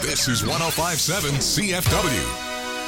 This is 105.7 CFW.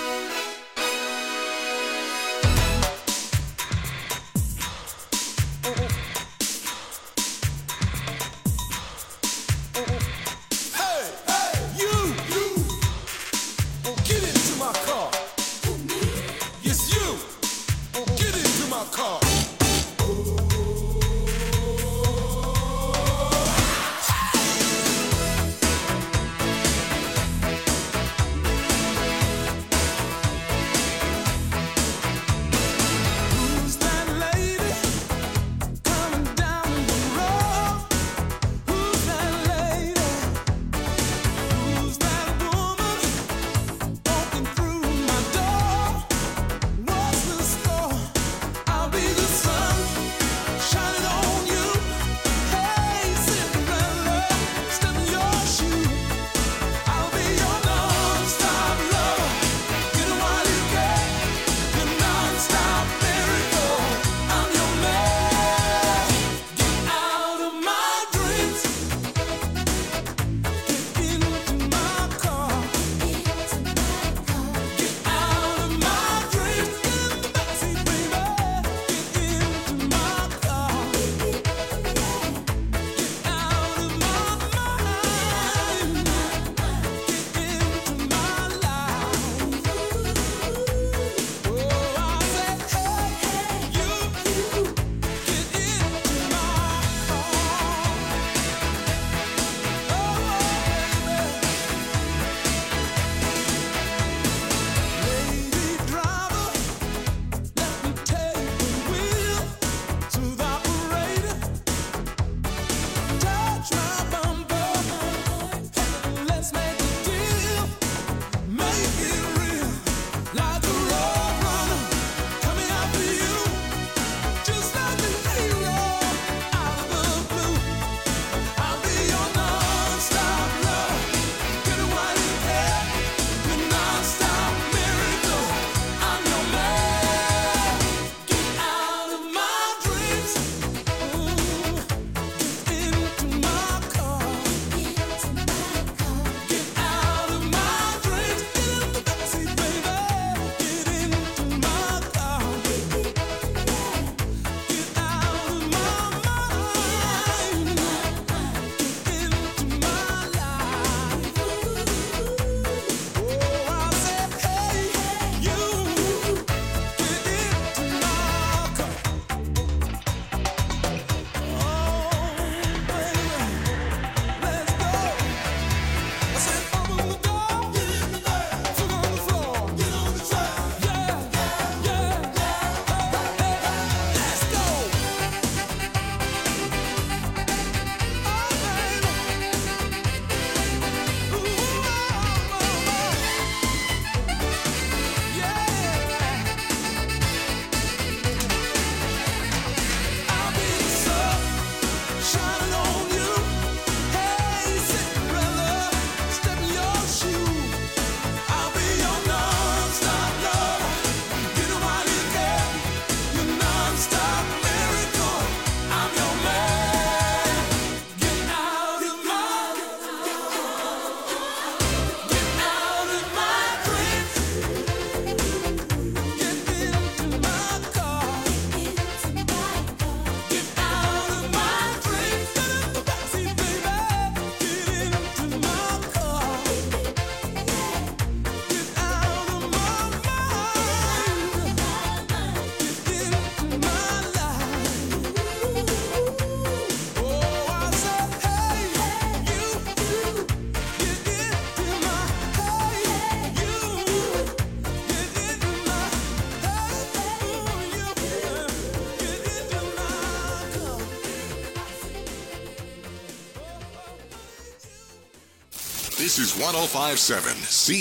This is 105.7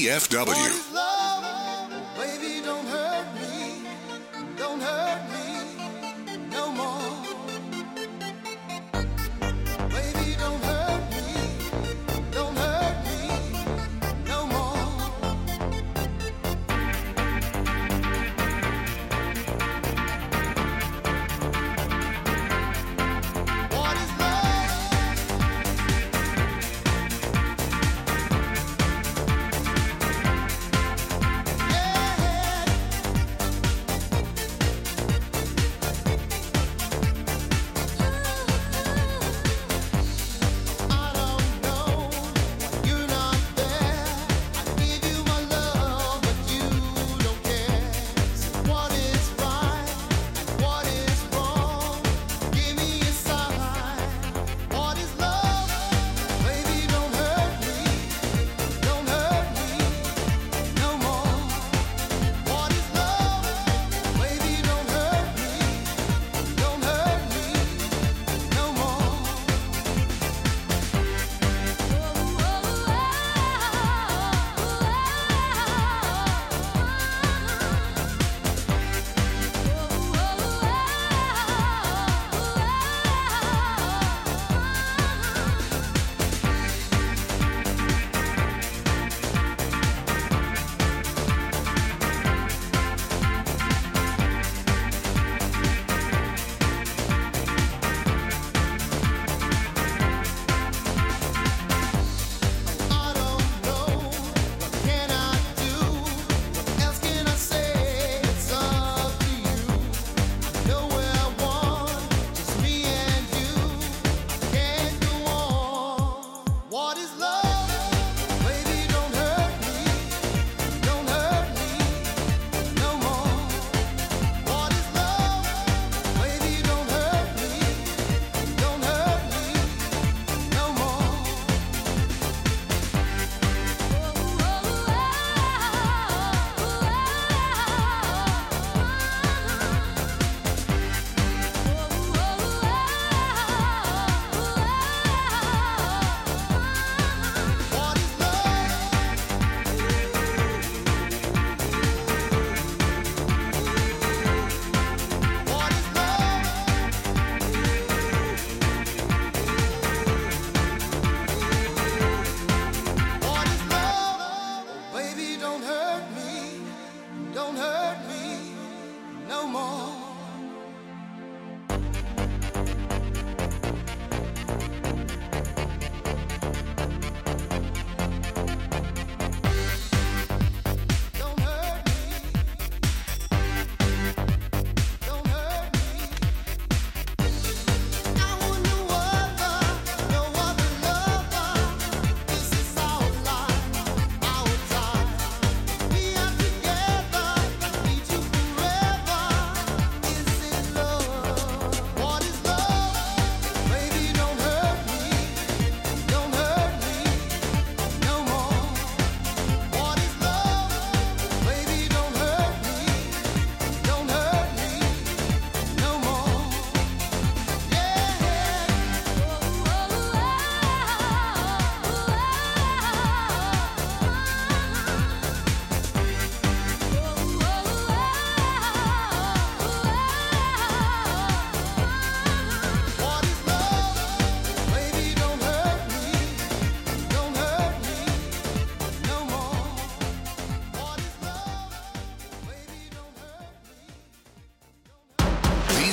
CFW.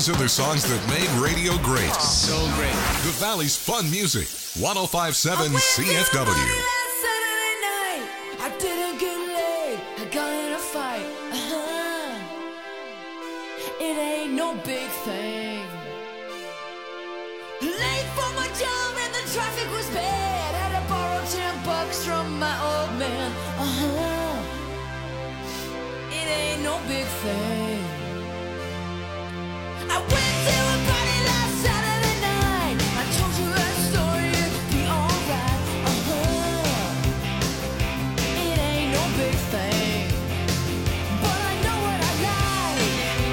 These are the songs that made radio great. So great. The Valley's fun music. 1057 CFW. Saturday night, I didn't get laid. I got in a fight. It ain't no big thing. Late for my job and the traffic was bad. Had to borrow $10 from my old man. It ain't no big thing. I went to a party last Saturday night. I told you that story, it'd be alright. It ain't no big thing, but I know what I like.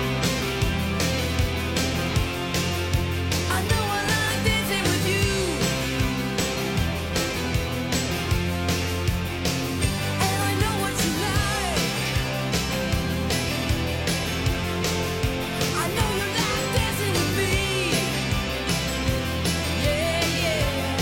I know I like dancing with you, and I know what you like. I know you like dancing with me. Yeah, yeah.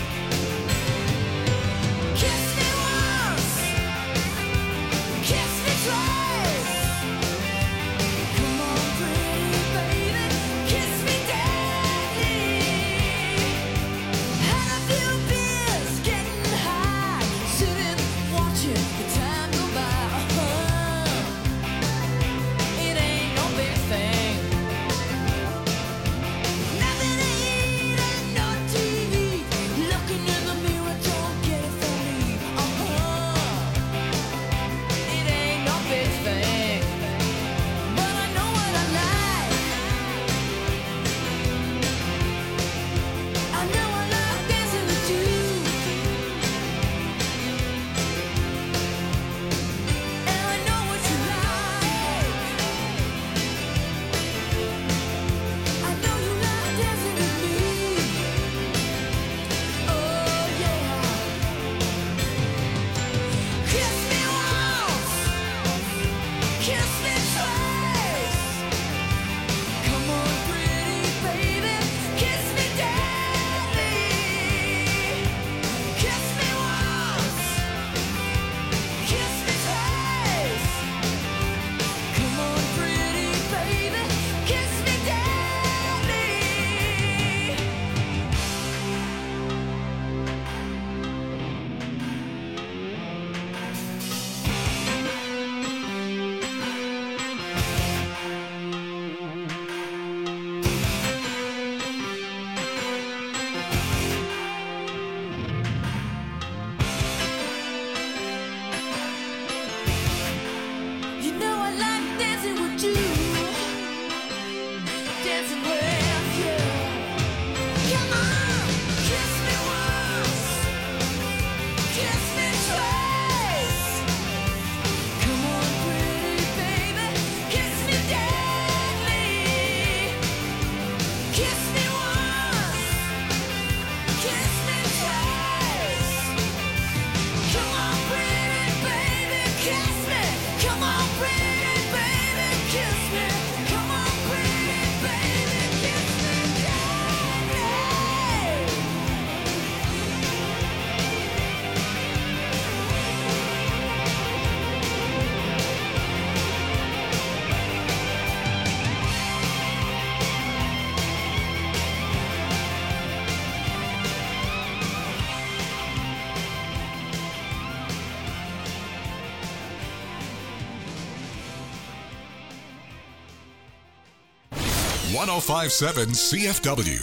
Kiss me once, kiss me twice. Come on, pretty baby, kiss me daddy. Had a few beers, getting high, sitting watching the time go by. It ain't no big thing. Nothing to eat and no TV. Looking in the mirror, don't get it from me. It ain't no big thing, but I know what I like. I know I like dancing with you, and I know what you like. I know you like dancing with me. Oh yeah. Kiss me once, kiss me twice. Come on, pretty baby, kiss me daddy. Kiss me once, kiss me twice. Come on, pretty baby, kiss me daddy. You know I like dancing with you, dancing with you. Come on, kiss me once, kiss me twice. Come on, pretty baby, kiss me deadly. Kiss me once, kiss me twice. Come on, pretty baby, kiss me. Come on, pretty baby, kiss me. Come on, pretty baby, kiss me, daddy. 1057 CFW.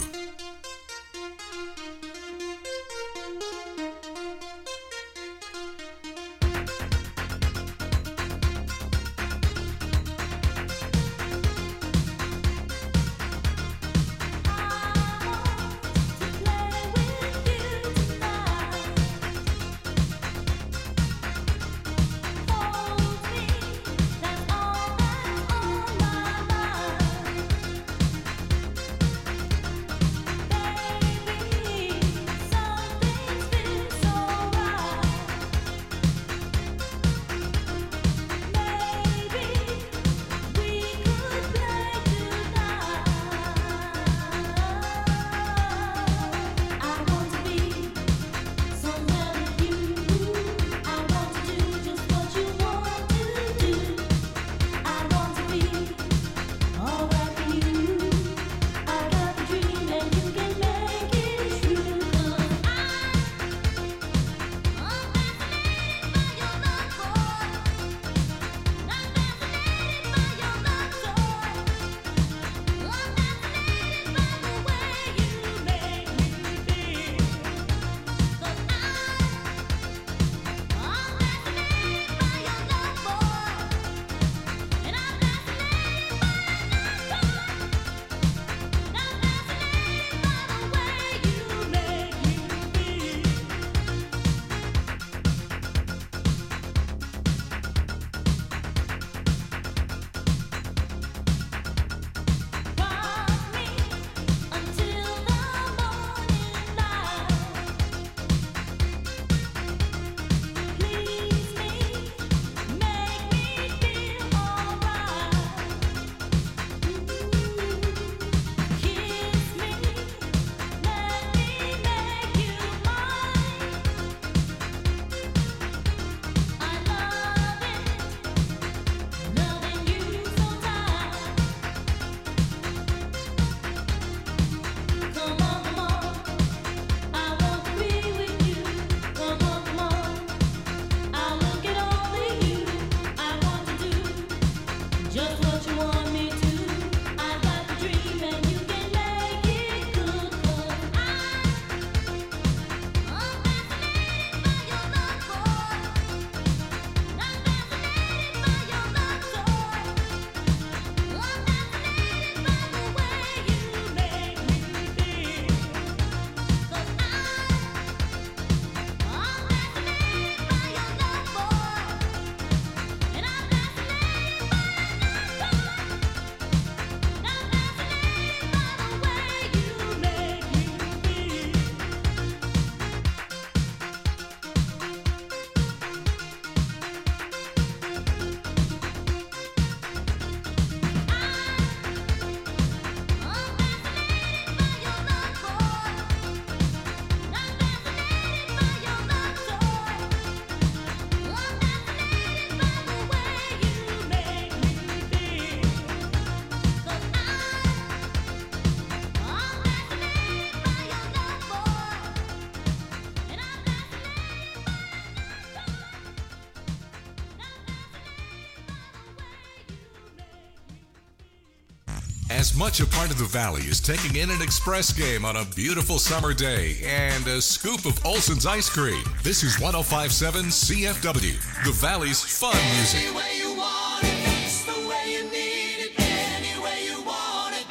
As much a part of the Valley as taking in an express game on a beautiful summer day and a scoop of Olson's ice cream. This is 105.7 CFW, the Valley's fun music. Any way you want it, that's the way you need it. Any way you want it.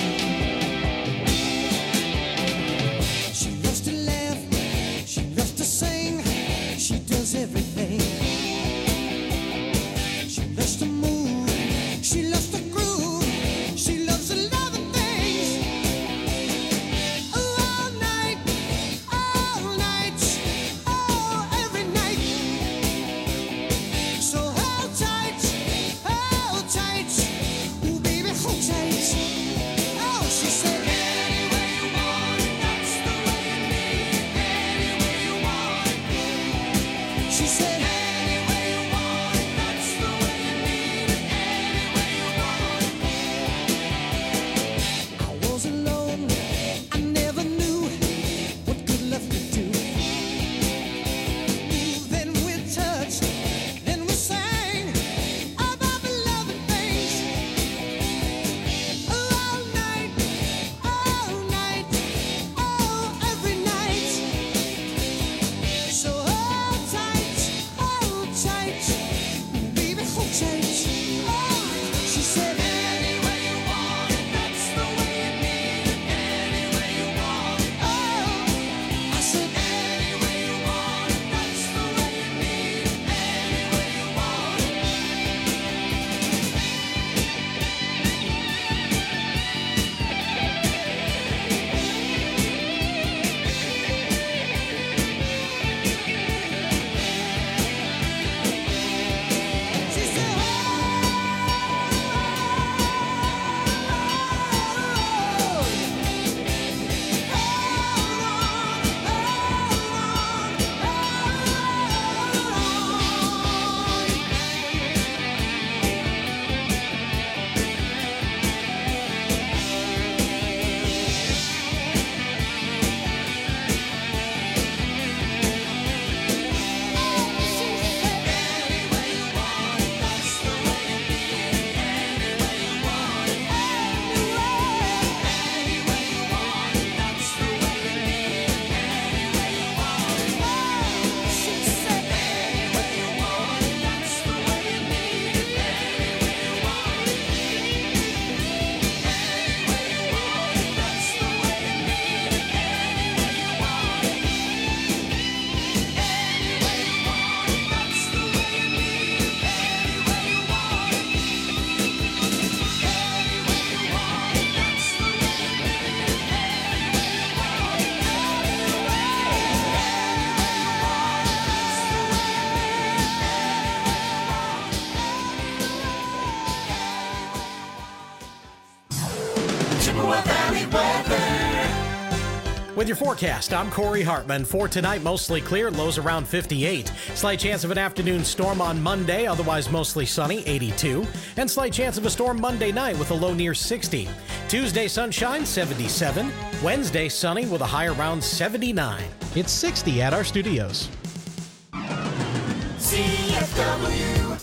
She loves to laugh, she loves to sing, she does everything. She loves to move, she loves to groove, she loves a lot of things. All night, oh, every night. So hold tight, ooh baby, hold tight. Oh, she said, Any way you want it, that's the way you need it. Any way you want it. she said, Any way you want it, that's the way you need it. Any way you want it. I was alone, I never knew what good love could do. Then we touched, then we sang about the loving things. All night, oh, every night. So hold tight, baby, hold tight. Oh, she said, Any way you want it, that's the way you need it. Any way you want it. oh, I said, Any way you want it, that's the way you need it. Any way you want it. she said, Any way you want it, that's the way you need it. Any way you want it. Any way you want it, that's the way you need it. Any way you want it. she said, Any way you want it, that's the way you need it. Any way you want it. Any way you want it, that's the way you need it. Any way you want it. Any way you want it, that's the way you need it. Any way you want it. Any way you want it, that's the way you need it. Any way you want it. Chippewa Valley weather. With your forecast, I'm Corey Hartman. For tonight, mostly clear, lows around 58. Slight chance of an afternoon storm on Monday, otherwise mostly sunny, 82. And slight chance of a storm Monday night with a low near 60. Tuesday, sunshine, 77. Wednesday, sunny with a high around 79. It's 60 at our studios. CFW.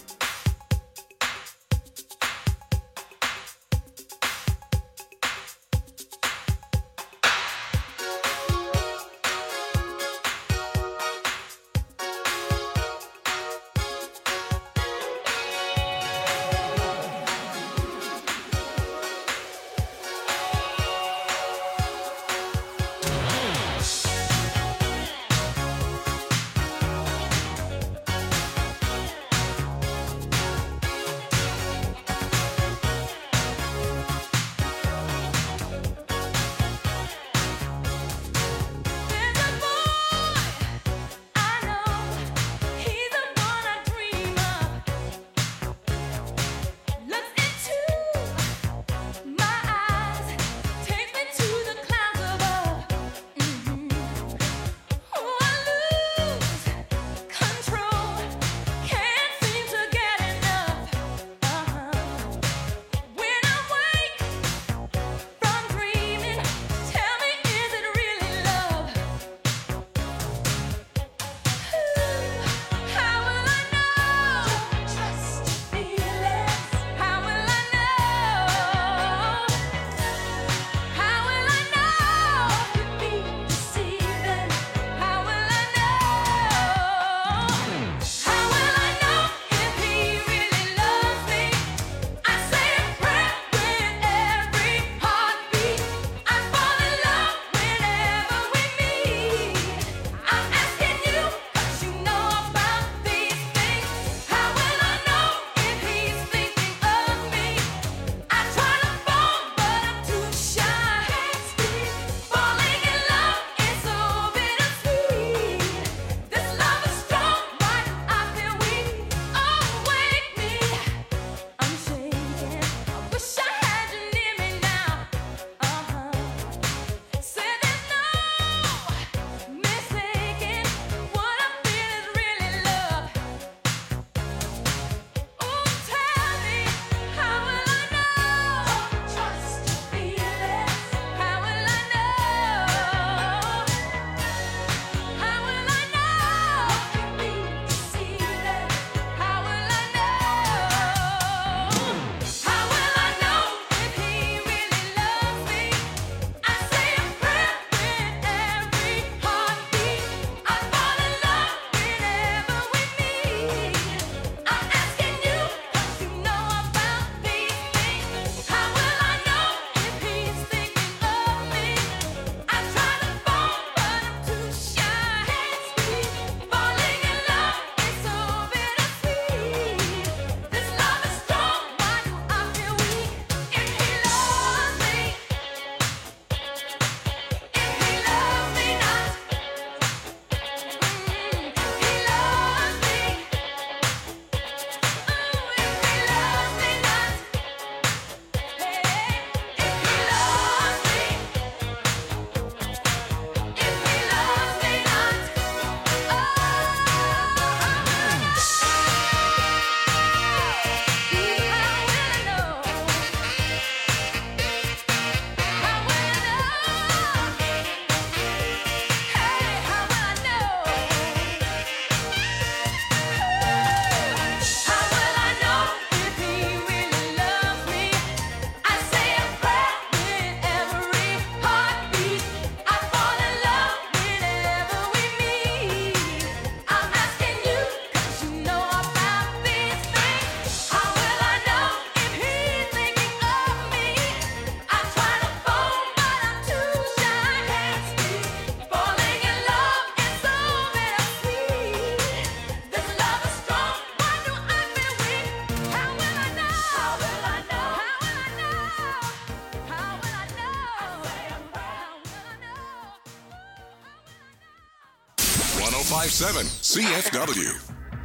1057 CFW.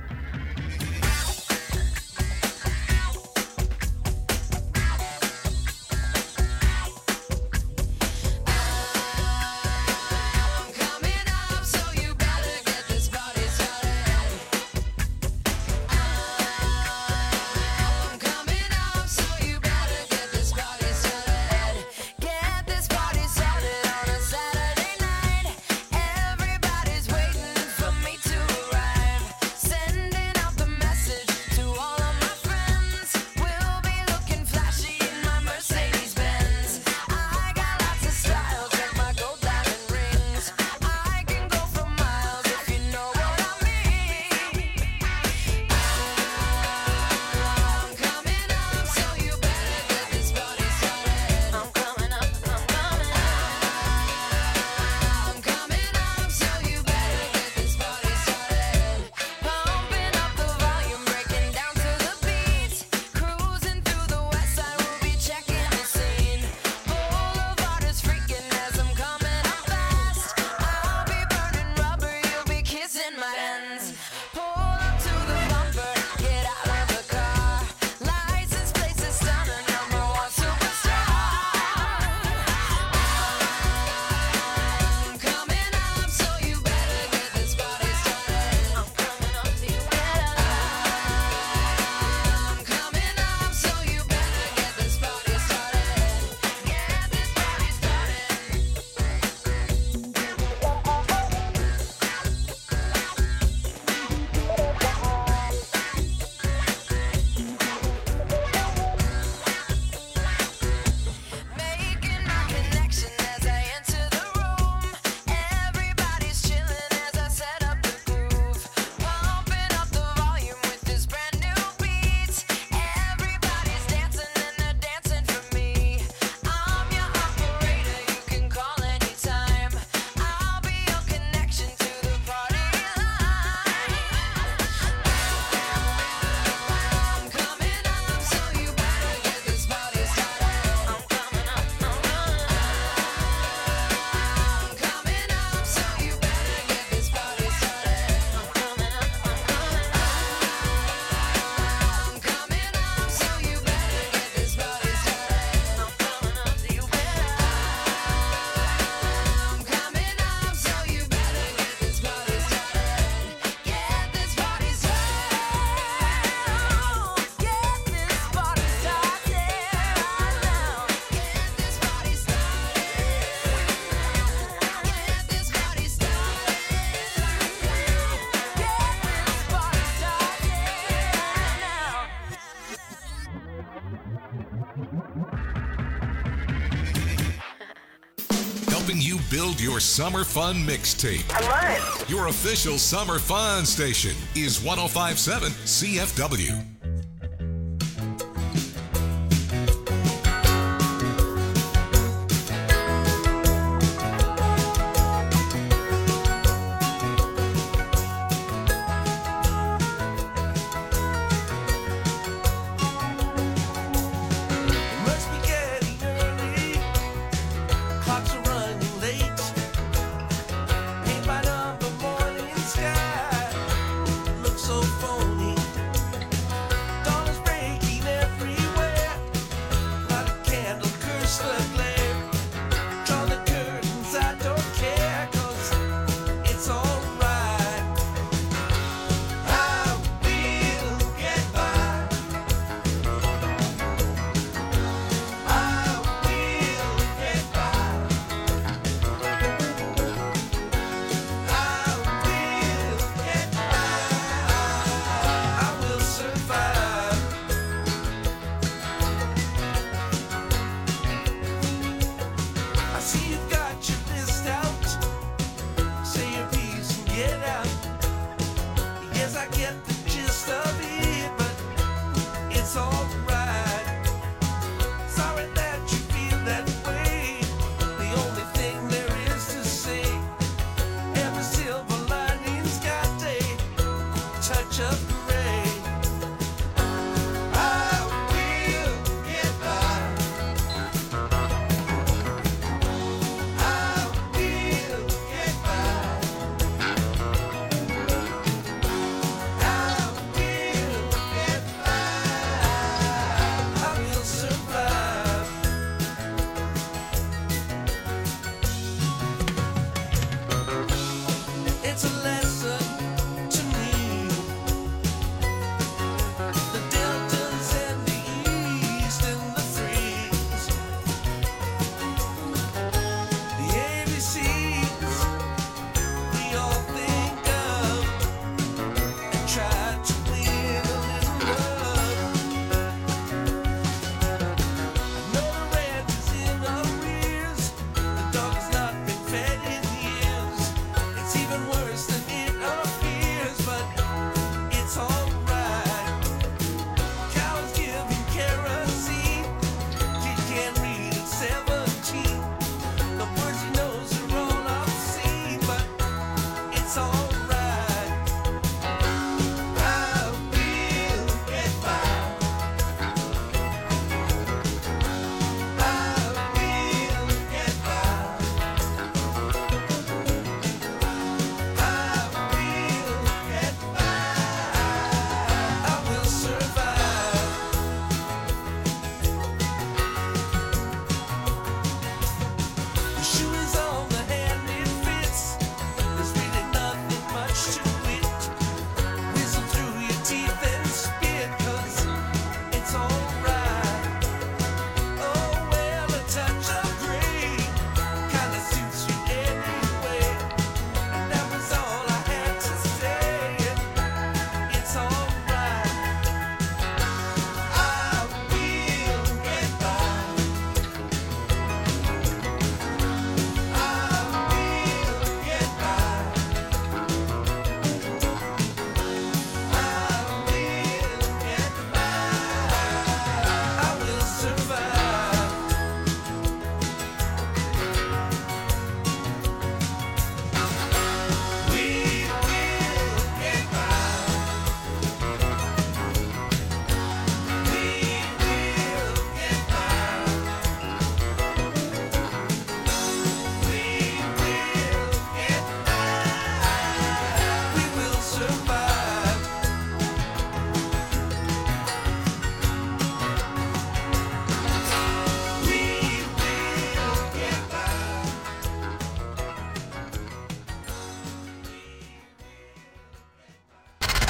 Everybody's waiting for me to arrive. Helping you build your summer fun mixtape. I love it. Your official summer fun station is 1057 CFW. Must be getting early. Clocks are running late. Paint by number morning sky. Looks so phony. Dawn is breaking everywhere. Not a candle, curse the glare. Draw the curtains, I don't care, 'cause it's alright. I will get by. I will get by. I will get by. I will survive. I see you've got your list out. Say your piece and get out. Yes, I get the gist of it, but it's alright. Sorry that you feel that way. The only thing there is to say, every silver lining's got a touch of gray. I will get by.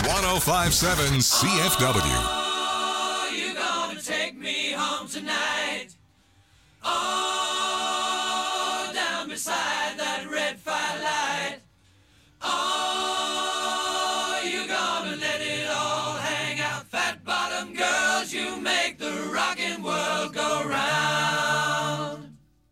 1057 CFW. Oh, you gonna take me home tonight? Oh, down beside that red firelight. Oh, you gonna let it all hang out? Fat bottom girls, you make the rockin' world go round.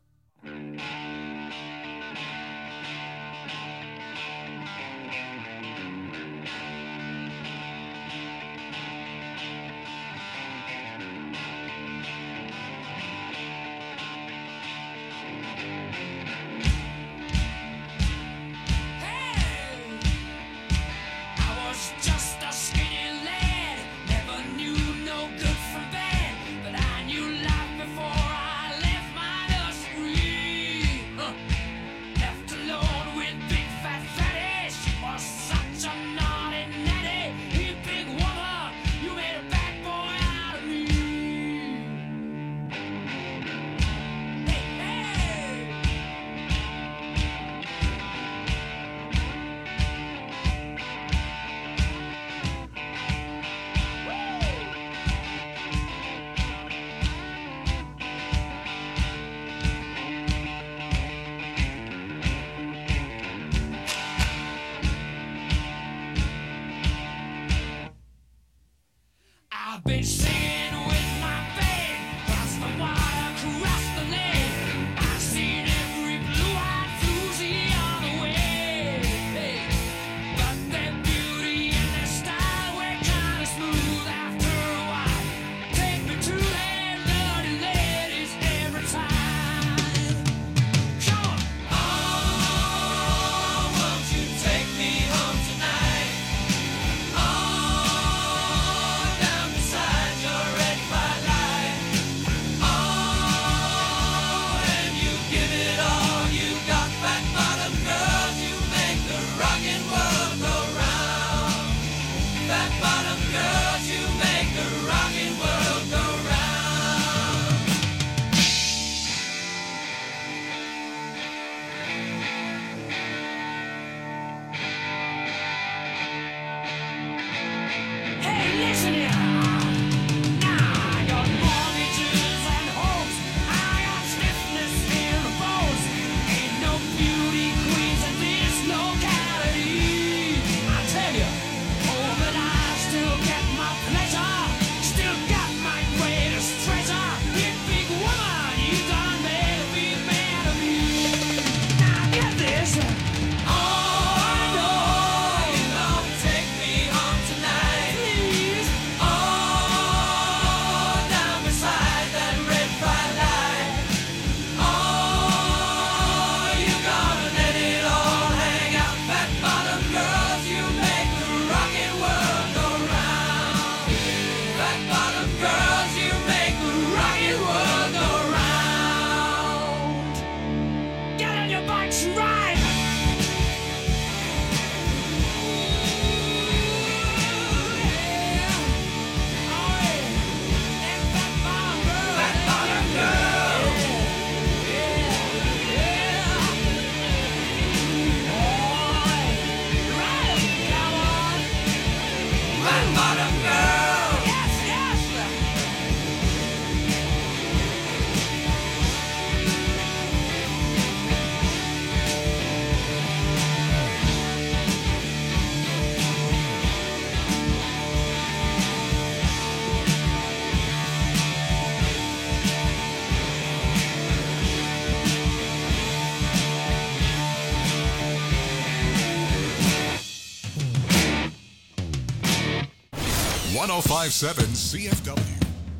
Just a skinny lad, never knew no good from bad, but I knew life before I left my nursery. Left alone with big fat fatty, she was such a naughty natty. You big woman, you made a bad boy out of me. Hey, hey. I've been singing with my band, cross the water, cross the lake. I've seen every blue-eyed floozy on the way. But their beauty and their style were kind of smooth after a while. Take me to their dirty ladies every time. Come on. Oh, won't you take me home tonight? Oh, down beside your red firelight. Oh, and you give it all you got, fat bottom girls. You make the rockin' world go round. Fat bottom girls, you make the rockin' world go round. Hey, listen here. Now I got mortgages and hopes. I got stiffness in the bones. Ain't no beauty queens in this locality. I tell you, oh, but I still get my pleasure. Still got my greatest treasure. You big woman, you done made a big man of me. Now get this. Oh, I know you gonna take me home tonight. Please. Oh, down beside that red firelight. Oh, you gonna let it all hang out, fat bottom girls. You make the rockin' world go round. Fat bottom girls, you make the rockin' world go round. Get on your bikes and ride! Fat bottom girls. Fat bottom girls. One 1057 CFW.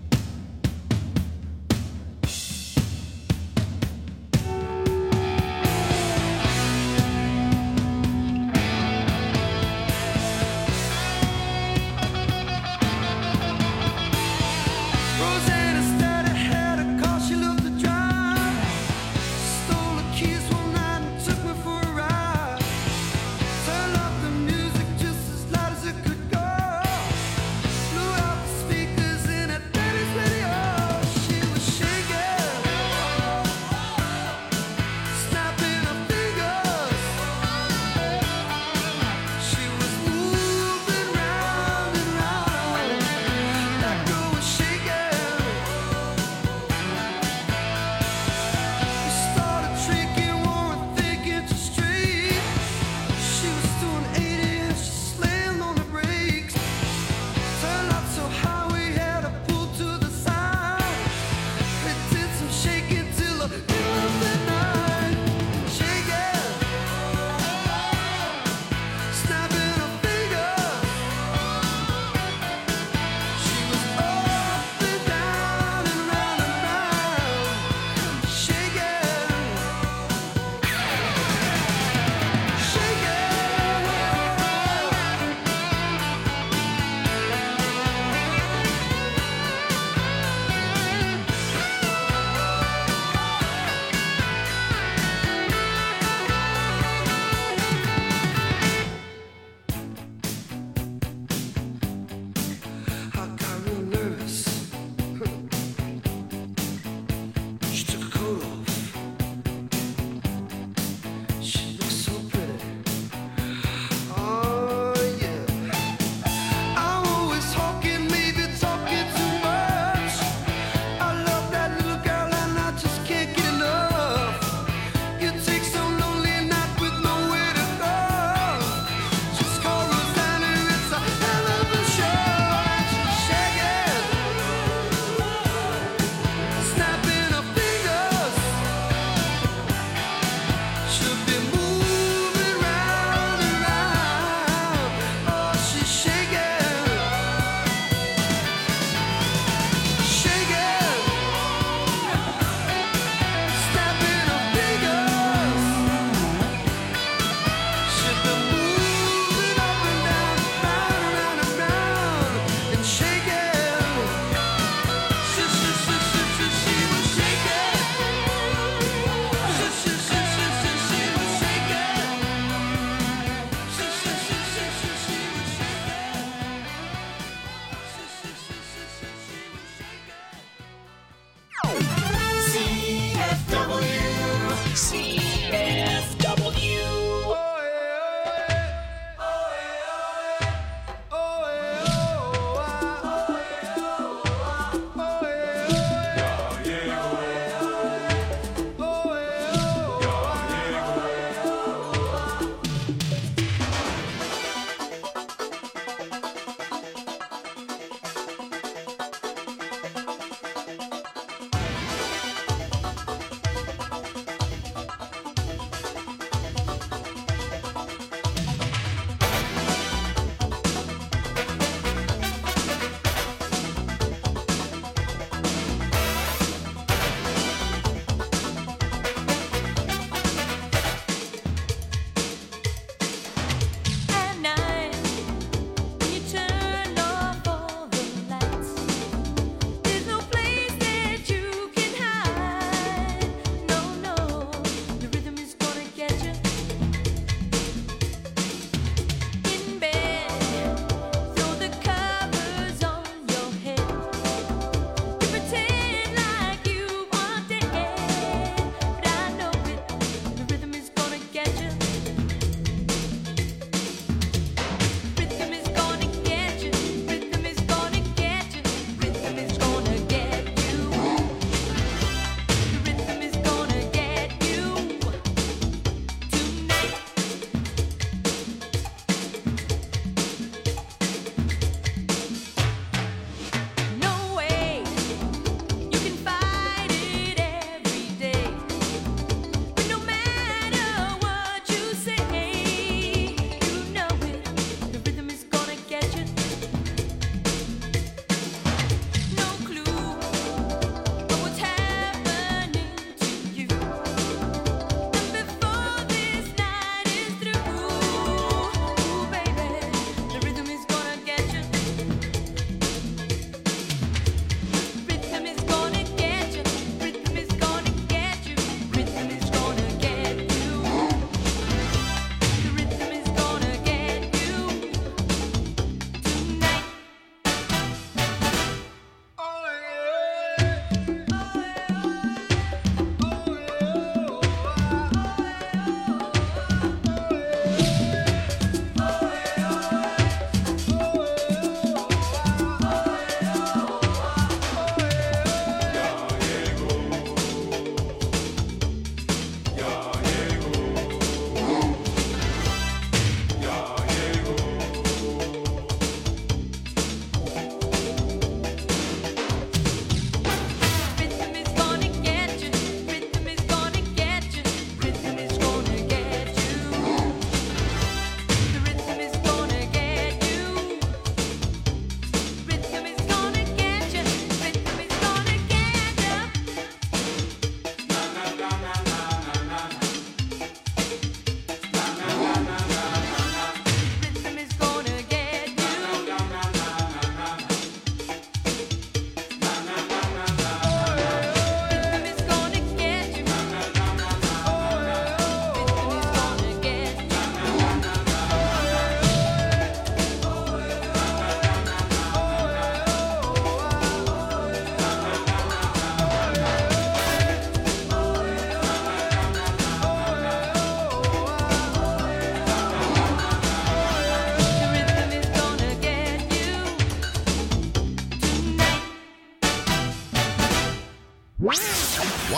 Rosanna stared ahead, a car she loved to drive. Stole the keys one night and took me for a ride. Turned up the music just as loud as it could go. Blew out the speakers in a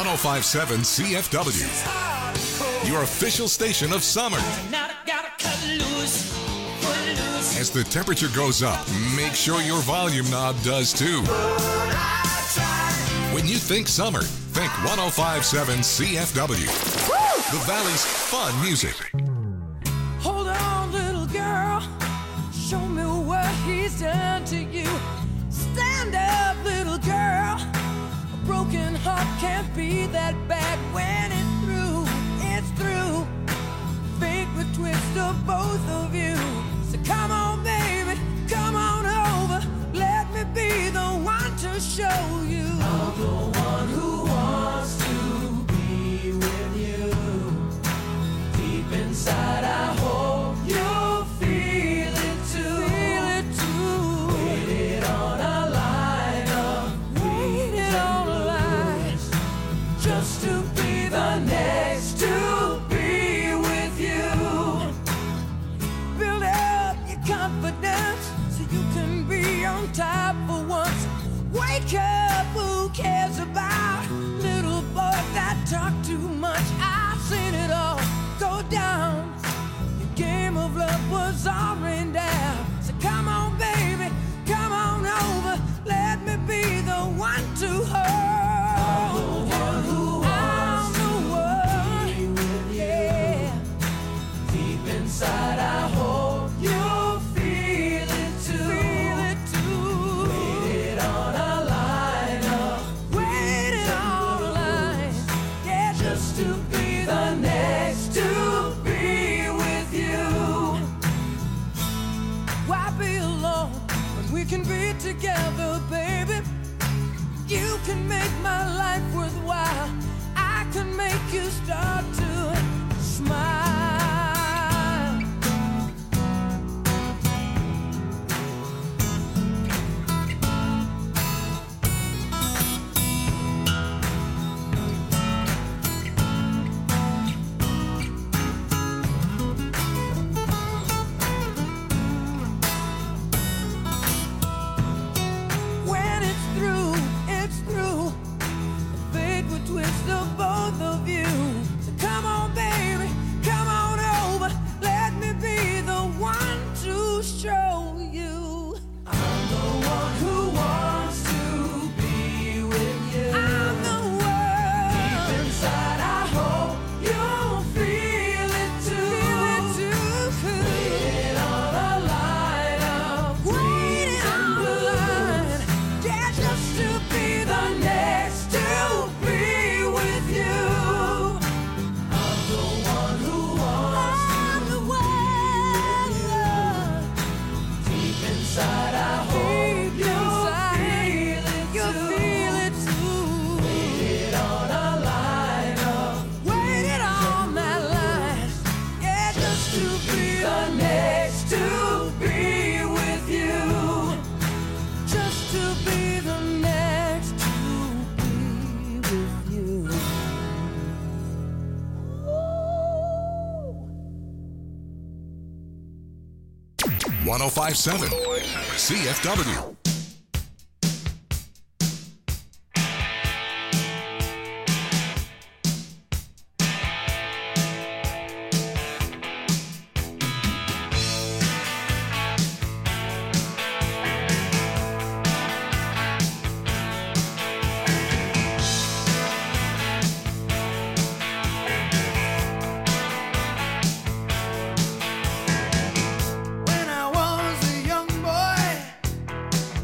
1057 CFW, your official station of summer. Now I gotta cut loose, put loose. As the temperature goes up, make sure your volume knob does too. When you think summer, think 1057 CFW. The Valley's fun music. Hold on, little girl. Show me what he's done to you. Stand up, little girl. A broken heart can't be that bad when it's through. It's through. Fate would twist of both of you. So come on, baby, come on over. Let me be the one to show you. I'm the one who wants to be with you. Deep inside, I hope you'll feel it too. Feel it too. Waited on a line of waited on a line just to be the next to be with you. Build up your confidence so you can be on top for once. Wake up, who cares about little boys that talk too much? I've seen it all go down. Your game of love was all rained down. So come on, baby, come on over. Let me be the one to hold you. I'm the one, yeah. Deep inside, I hope you'll feel it too. Feel it too. Waited on a line up. Waited on a line. Yeah, just to be the next to be with you. Why be alone when we can be together, baby? You can make my life worthwhile. I can make you start to smile. When it's through, it's through. Fate would twist of both of you. So come on, baby, come on over. Let me be the one to show you. I'm the one who wants to be with you. I'm the one. Deep inside, I hope you'll feel it too. Feel it too. Waiting on a line of waiting on the line. Yeah, just to be the next to be with you. I'm the one who wants to be with you. Deep inside, I hope you'll feel it too. Waited on a line of waited on that line. Yeah, just to be the next to be with you. Just to be the next to be with you. Ooh. 1057 CFW. When I was a young boy,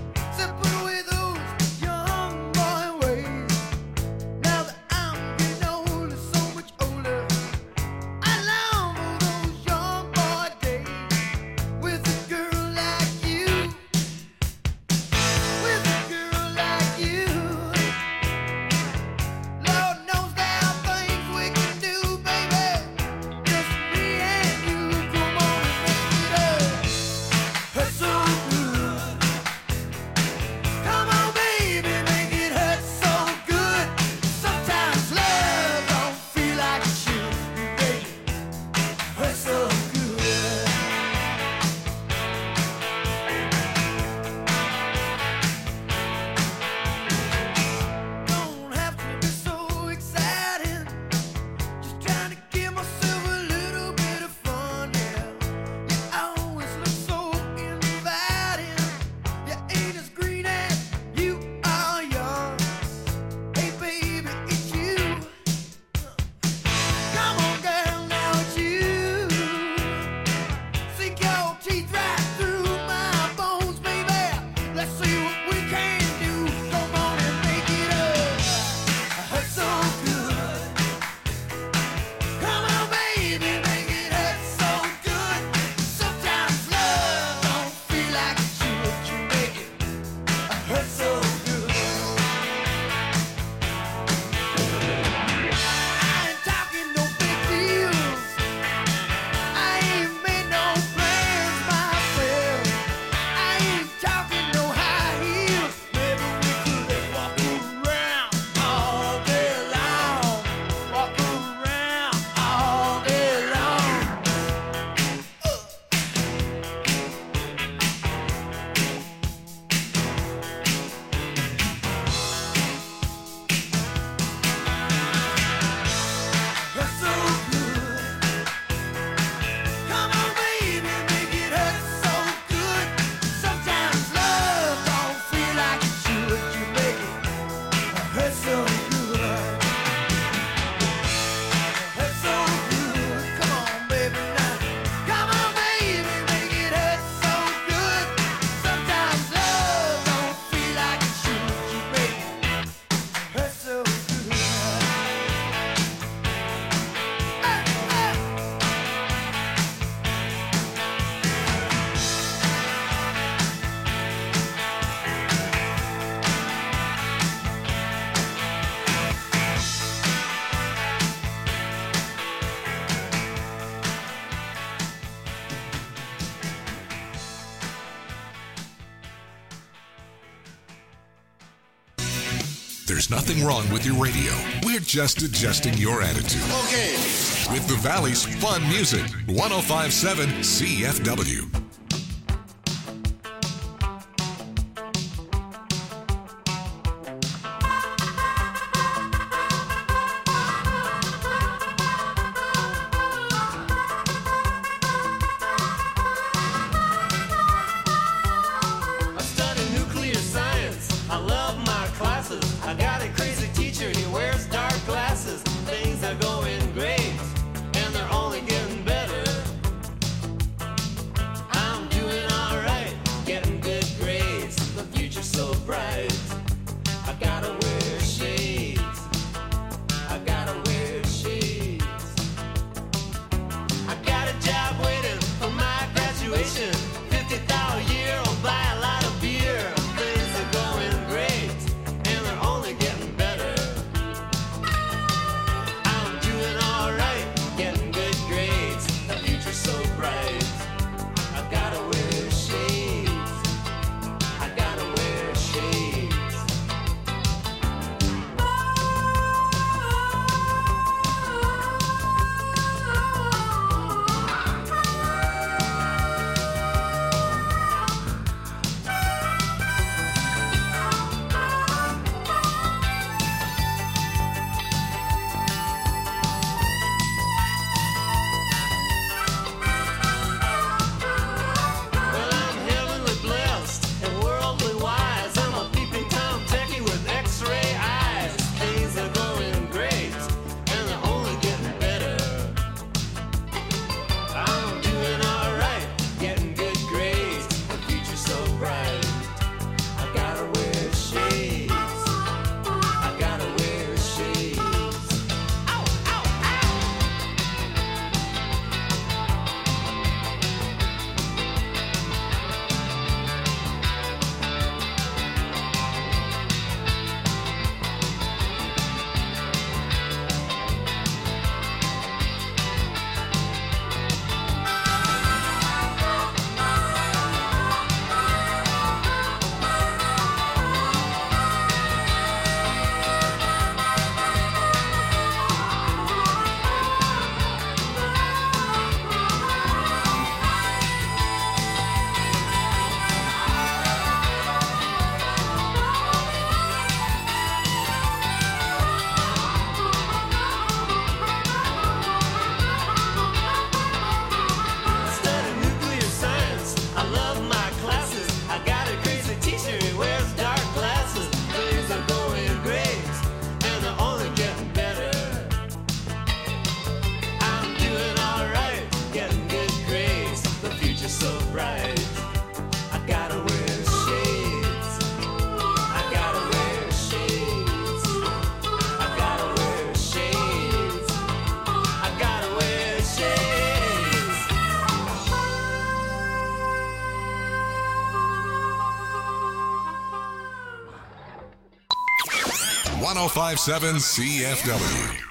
There's nothing wrong with your radio. We're just adjusting your attitude. Okay. With the Valley's fun music, 105.7 CFW. I study nuclear science. I love my classes. I got a crazy teacher. He wears dark glasses. Things are going great, and they're only getting better. I'm doing all right, getting good grades. The future's so bright. I gotta wear shades. I gotta wear shades. I got a job waiting for my graduation. 50,000 a year, I'll buy a lot of beer. Things are going great, and they're only getting better. I'm doing all right, getting good grades. The future's so bright. I gotta wear shades. I gotta wear shades. Well, I'm heavenly blessed and worldly wise. I'm a peeping Tom techie with X-ray eyes. Things are going great, and they're only getting better. I'm doing all right, getting good grades. The future's so bright. I gotta wear shades. I gotta wear shades. Ow, ow, ow! I study nuclear science. I love my classes. I got a crazy teacher. He wears dark glasses. Things are going great, and they're only getting better. I'm doing all right, getting good grades. The future's so bright. I gotta wear shades. I gotta wear shades. I gotta wear shades. I gotta wear shades. 105.7 CFW.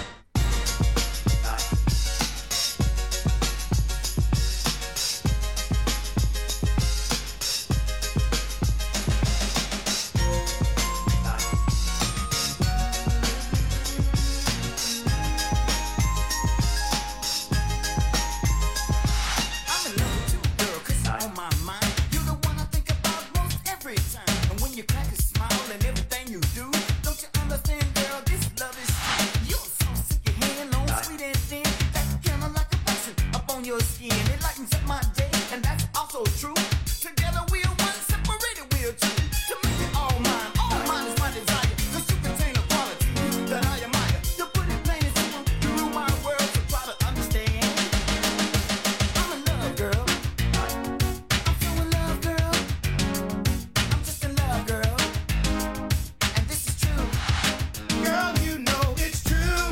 I'm in love with you, girl, 'cause you're on my mind. You're the one I think about most every time. And when you crack a smile and everything you do, don't you understand, girl, this love is true. You're so sick, your hand on sweet and thin. That's kinda like a passion up on your skin. It lightens up my day, and that's also true. Together we're one, separated we're two. To make it all mine is my desire. 'Cause you contain a quality that I admire. To put it plain and simple, you rule my world, so try to understand. I'm in love, girl. I'm so in love, girl. I'm just in love, girl. And this is true. Girl, you know it's true.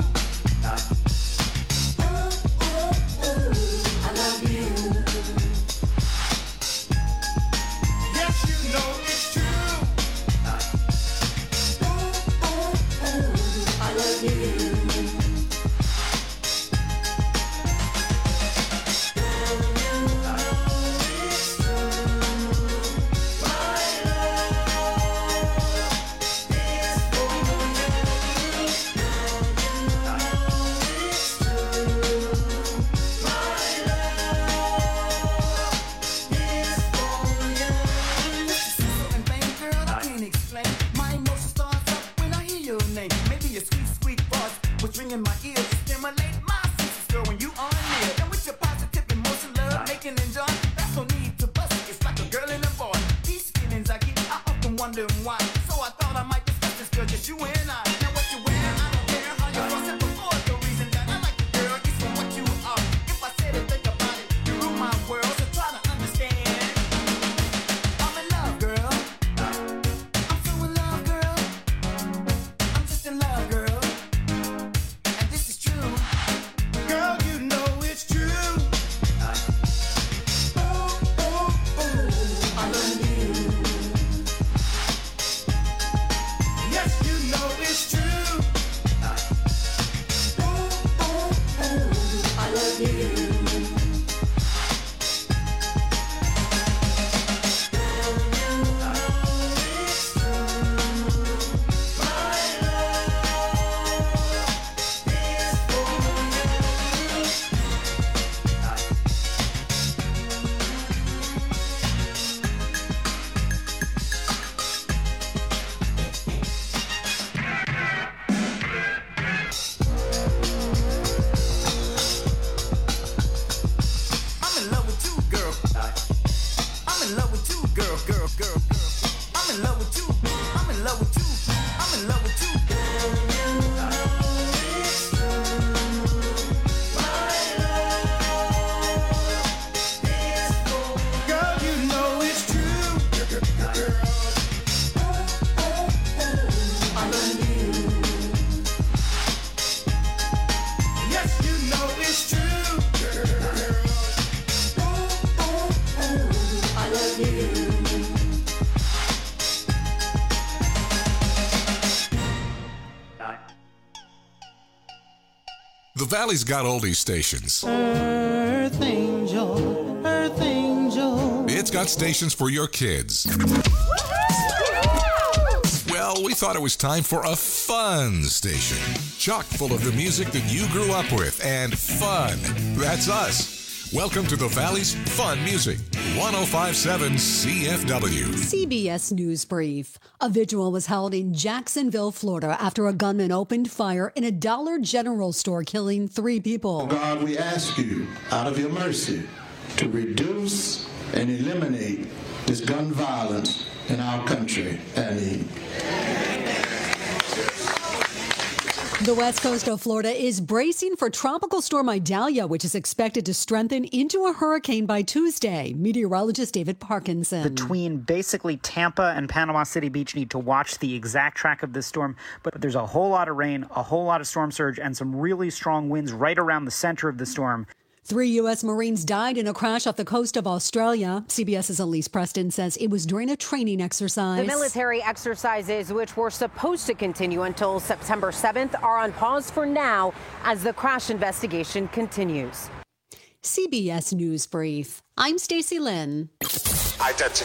Ooh, ooh, ooh, I love you. Valley's got oldies stations. Earth angel, earth angel. It's got stations for your kids. Well, we thought it was time for a fun station. Chock full of the music that you grew up with, and fun. That's us. Welcome to the Valley's Fun Music, 105.7 CFW. CBS News Brief. A vigil was held in Jacksonville, Florida, after a gunman opened fire in a Dollar General store, killing 3 people. God, we ask you, out of your mercy, to reduce and eliminate this gun violence in our country. Amen. The west coast of Florida is bracing for Tropical Storm Idalia, which is expected to strengthen into a hurricane by Tuesday. Meteorologist David Parkinson. Between basically Tampa and Panama City Beach, need to watch the exact track of this storm. But there's a whole lot of rain, a whole lot of storm surge, and some really strong winds right around the center of the storm. 3 U.S. Marines died in a crash off the coast of Australia. CBS's Elise Preston says it was during a training exercise. The military exercises, which were supposed to continue until September 7th, are on pause for now as the crash investigation continues. CBS News Brief. I'm Stacey Lynn.